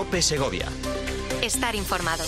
COPE Segovia. Estar informado.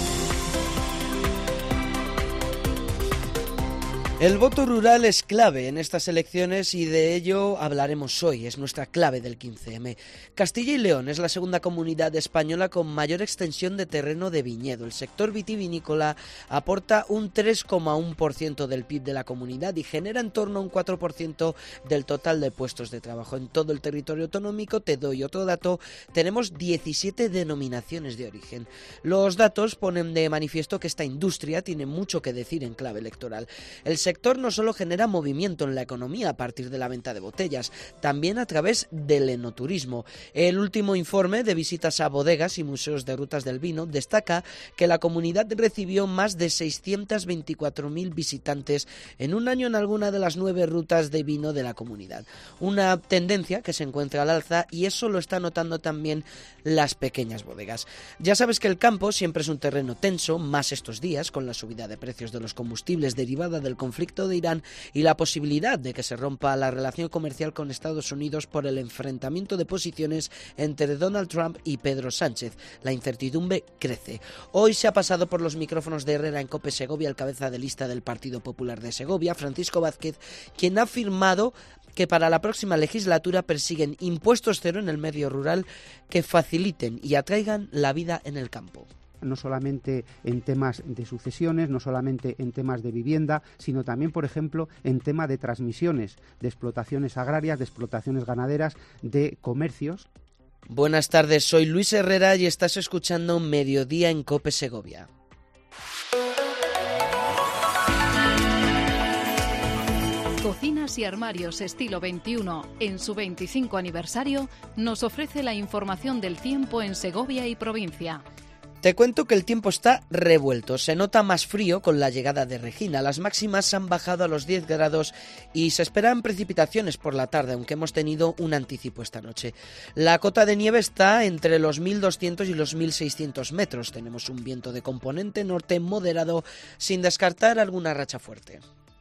El voto rural es clave en estas elecciones y de ello hablaremos hoy, es nuestra clave del 15M. Castilla y León es la segunda comunidad española con mayor extensión de terreno de viñedo. El sector vitivinícola aporta un 3,1% del PIB de la comunidad y genera en torno a un 4% del total de puestos de trabajo. En todo el territorio autonómico, te doy otro dato, tenemos 17 denominaciones de origen. Los datos ponen de manifiesto que esta industria tiene mucho que decir en clave electoral. El sector no solo genera movimiento en la economía a partir de la venta de botellas, también a través del enoturismo. El último informe de visitas a bodegas y museos de rutas del vino destaca que la comunidad recibió más de 624.000 visitantes en un año en alguna de las 9 rutas de vino de la comunidad. Una tendencia que se encuentra al alza y eso lo está notando también las pequeñas bodegas. Ya sabes que el campo siempre es un terreno tenso, más estos días con la subida de precios de los combustibles derivada del conflicto de Irán y la posibilidad de que se rompa la relación comercial con Estados Unidos por el enfrentamiento de posiciones entre Donald Trump y Pedro Sánchez. La incertidumbre crece. Hoy se ha pasado por los micrófonos de Herrera en COPE Segovia el cabeza de lista del Partido Popular de Segovia, Francisco Vázquez, quien ha afirmado que para la próxima legislatura persiguen impuestos cero en el medio rural que faciliten y atraigan la vida en el campo. No solamente en temas de sucesiones, no solamente en temas de vivienda, sino también, por ejemplo, en tema de transmisiones, de explotaciones agrarias, de explotaciones ganaderas, de comercios. Buenas tardes, soy Luis Herrera y estás escuchando Mediodía en COPE Segovia. Cocinas y Armarios Estilo 21, en su 25 aniversario, nos ofrece la información del tiempo en Segovia y provincia. Te cuento que el tiempo está revuelto, se nota más frío con la llegada de Regina, las máximas han bajado a los 10 grados y se esperan precipitaciones por la tarde, aunque hemos tenido un anticipo esta noche. La cota de nieve está entre los 1.200 y los 1.600 metros, tenemos un viento de componente norte moderado sin descartar alguna racha fuerte.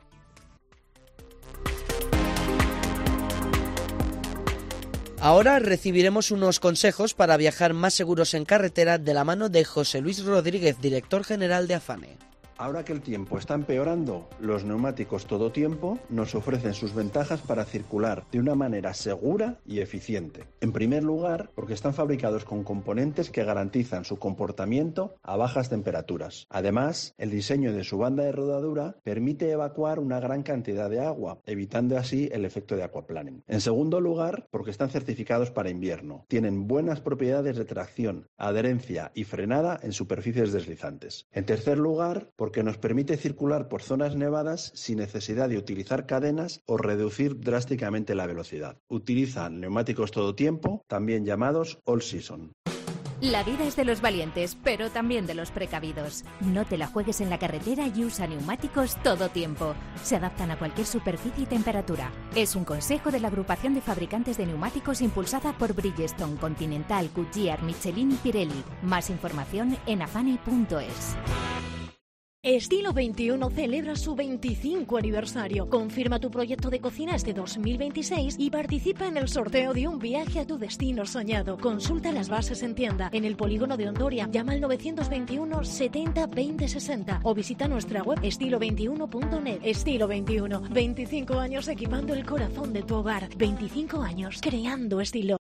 Ahora recibiremos unos consejos para viajar más seguros en carretera de la mano de José Luis Rodríguez, director general de Afane. Ahora que el tiempo está empeorando, los neumáticos todo tiempo nos ofrecen sus ventajas para circular de una manera segura y eficiente. En primer lugar, porque están fabricados con componentes que garantizan su comportamiento a bajas temperaturas. Además, el diseño de su banda de rodadura permite evacuar una gran cantidad de agua, evitando así el efecto de aquaplaning. En segundo lugar, porque están certificados para invierno. Tienen buenas propiedades de tracción, adherencia y frenada en superficies deslizantes. En tercer lugar, porque nos permite circular por zonas nevadas sin necesidad de utilizar cadenas o reducir drásticamente la velocidad. Utilizan neumáticos todo tiempo, también llamados all season. La vida es de los valientes, pero también de los precavidos. No te la juegues en la carretera y usa neumáticos todo tiempo. Se adaptan a cualquier superficie y temperatura. Es un consejo de la agrupación de fabricantes de neumáticos impulsada por Bridgestone, Continental, Goodyear, Michelin y Pirelli. Más información en afane.es. Estilo 21 celebra su 25 aniversario. Confirma tu proyecto de cocina este 2026 y participa en el sorteo de un viaje a tu destino soñado. Consulta las bases en tienda, en el polígono de Ondoria. Llama al 921 70 20 60 o visita nuestra web estilo21.net. Estilo 21, 25 años equipando el corazón de tu hogar. 25 años creando estilo.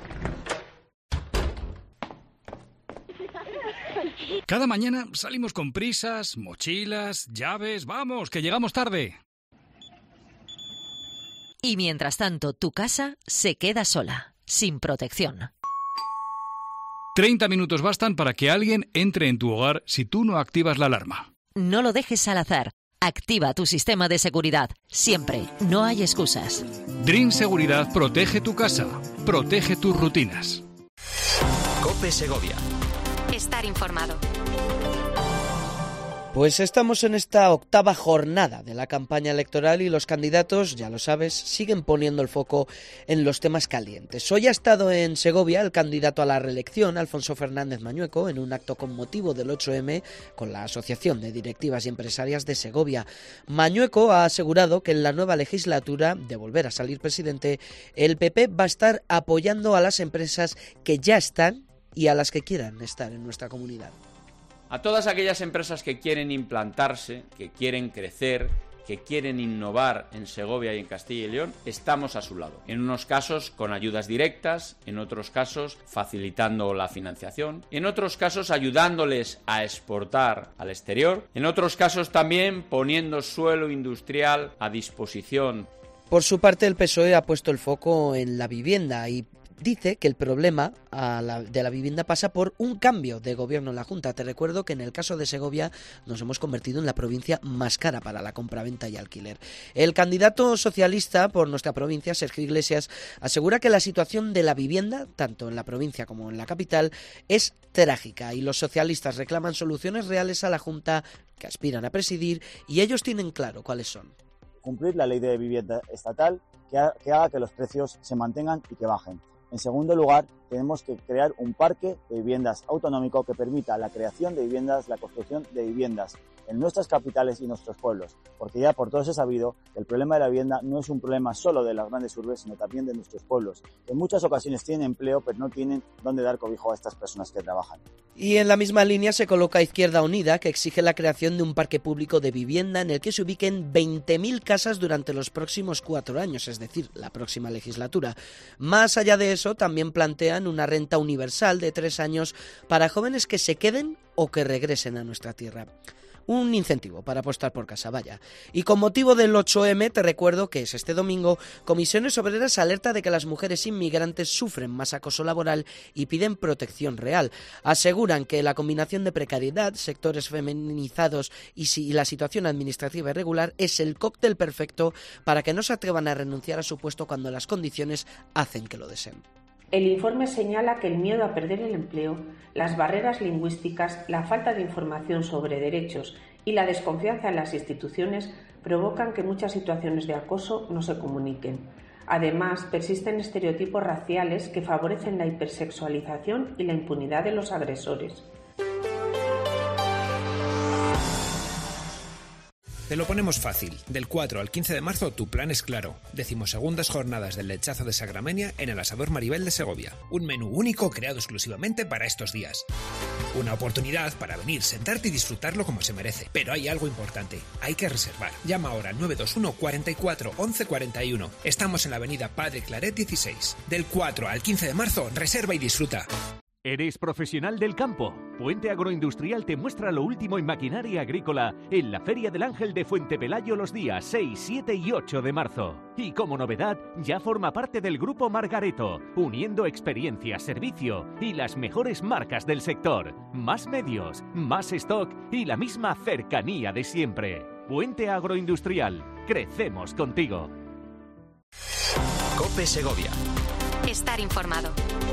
Cada mañana salimos con prisas, mochilas, llaves, vamos, que llegamos tarde. Y mientras tanto, tu casa se queda sola, sin protección. 30 minutos bastan para que alguien entre en tu hogar si tú no activas la alarma. No lo dejes al azar. Activa tu sistema de seguridad. Siempre. No hay excusas. Dream Seguridad protege tu casa. Protege tus rutinas. COPE Segovia. Estar informado. Pues estamos en esta octava jornada de la campaña electoral y los candidatos, ya lo sabes, siguen poniendo el foco en los temas calientes. Hoy ha estado en Segovia el candidato a la reelección, Alfonso Fernández Mañueco, en un acto con motivo del 8M con la Asociación de Directivas y Empresarias de Segovia. Mañueco ha asegurado que en la nueva legislatura, de volver a salir presidente, el PP va a estar apoyando a las empresas que ya están y a las que quieran estar en nuestra comunidad. A todas aquellas empresas que quieren implantarse, que quieren crecer, que quieren innovar en Segovia y en Castilla y León, estamos a su lado. En unos casos con ayudas directas, en otros casos facilitando la financiación, en otros casos ayudándoles a exportar al exterior, en otros casos también poniendo suelo industrial a disposición. Por su parte, el PSOE ha puesto el foco en la vivienda y dice que el problema de la vivienda pasa por un cambio de gobierno en la Junta. Te recuerdo que en el caso de Segovia nos hemos convertido en la provincia más cara para la compraventa y alquiler. El candidato socialista por nuestra provincia, Sergio Iglesias, asegura que la situación de la vivienda, tanto en la provincia como en la capital, es trágica y los socialistas reclaman soluciones reales a la Junta que aspiran a presidir y ellos tienen claro cuáles son. Cumplir la ley de vivienda estatal que haga que los precios se mantengan y que bajen. En segundo lugar, tenemos que crear un parque de viviendas autonómico que permita la creación de viviendas, la construcción de viviendas en nuestras capitales y nuestros pueblos, porque ya por todos es sabido que el problema de la vivienda no es un problema solo de las grandes urbes, sino también de nuestros pueblos, que en muchas ocasiones tienen empleo, pero no tienen dónde dar cobijo a estas personas que trabajan. Y en la misma línea se coloca Izquierda Unida, que exige la creación de un parque público de vivienda en el que se ubiquen 20.000 casas durante los próximos 4 años, es decir, la próxima legislatura. Más allá de eso, también plantean una renta universal de 3 años para jóvenes que se queden o que regresen a nuestra tierra. Un incentivo para apostar por casa, vaya. Y con motivo del 8M, te recuerdo que es este domingo, Comisiones Obreras alerta de que las mujeres inmigrantes sufren más acoso laboral y piden protección real. Aseguran que la combinación de precariedad, sectores feminizados y la situación administrativa irregular es el cóctel perfecto para que no se atrevan a renunciar a su puesto cuando las condiciones hacen que lo deseen. El informe señala que el miedo a perder el empleo, las barreras lingüísticas, la falta de información sobre derechos y la desconfianza en las instituciones provocan que muchas situaciones de acoso no se comuniquen. Además, persisten estereotipos raciales que favorecen la hipersexualización y la impunidad de los agresores. Te lo ponemos fácil. Del 4 al 15 de marzo tu plan es claro. 12ª jornadas del lechazo de Sagramenia en el Asador Maribel de Segovia. Un menú único creado exclusivamente para estos días. Una oportunidad para venir, sentarte y disfrutarlo como se merece. Pero hay algo importante. Hay que reservar. Llama ahora al 921 44 11 41. Estamos en la avenida Padre Claret 16. Del 4 al 15 de marzo, reserva y disfruta. ¿Eres profesional del campo? Puente Agroindustrial te muestra lo último en maquinaria agrícola en la Feria del Ángel de Fuentepelayo los días 6, 7 y 8 de marzo. Y como novedad, ya forma parte del Grupo Margareto, uniendo experiencia, servicio y las mejores marcas del sector. Más medios, más stock y la misma cercanía de siempre. Puente Agroindustrial, crecemos contigo. COPE Segovia. Estar informado.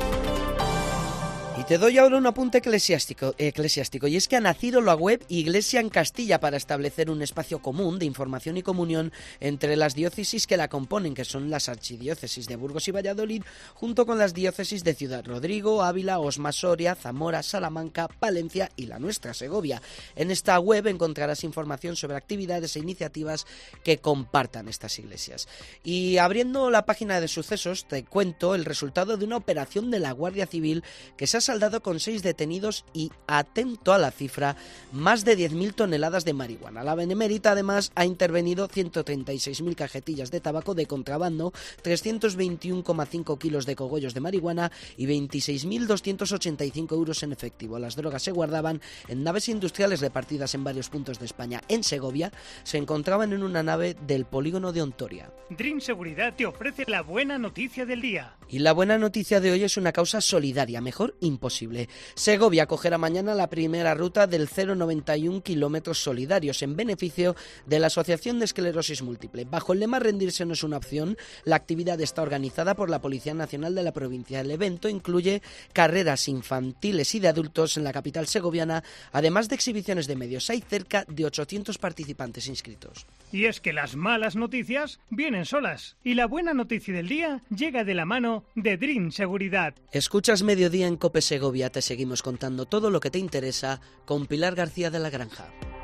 Y te doy ahora un apunte eclesiástico, y es que ha nacido la web Iglesia en Castilla para establecer un espacio común de información y comunión entre las diócesis que la componen, que son las archidiócesis de Burgos y Valladolid, junto con las diócesis de Ciudad Rodrigo, Ávila, Osma, Soria, Zamora, Salamanca, Palencia y la nuestra, Segovia. En esta web encontrarás información sobre actividades e iniciativas que compartan estas iglesias. Y abriendo la página de sucesos, te cuento el resultado de una operación de la Guardia Civil que se ha saldado con 6 detenidos y, atento a la cifra, más de 10.000 toneladas de marihuana. La Benemérita, además, ha intervenido 136.000 cajetillas de tabaco de contrabando, 321,5 kilos de cogollos de marihuana y 26.285 euros en efectivo. Las drogas se guardaban en naves industriales repartidas en varios puntos de España. En Segovia se encontraban en una nave del polígono de Ontoria. Dream Seguridad te ofrece la buena noticia del día. Y la buena noticia de hoy es una causa solidaria, mejor imposible. Segovia acogerá mañana la primera ruta del 091 kilómetros solidarios en beneficio de la Asociación de Esclerosis Múltiple. Bajo el lema rendirse no es una opción, la actividad está organizada por la Policía Nacional de la provincia. El evento incluye carreras infantiles y de adultos en la capital segoviana, además de exhibiciones de medios. Hay cerca de 800 participantes inscritos. Y es que las malas noticias vienen solas y la buena noticia del día llega de la mano de Dream Seguridad. Escuchas Mediodía en COPE Segovia, te seguimos contando todo lo que te interesa con Pilar García de la Granja.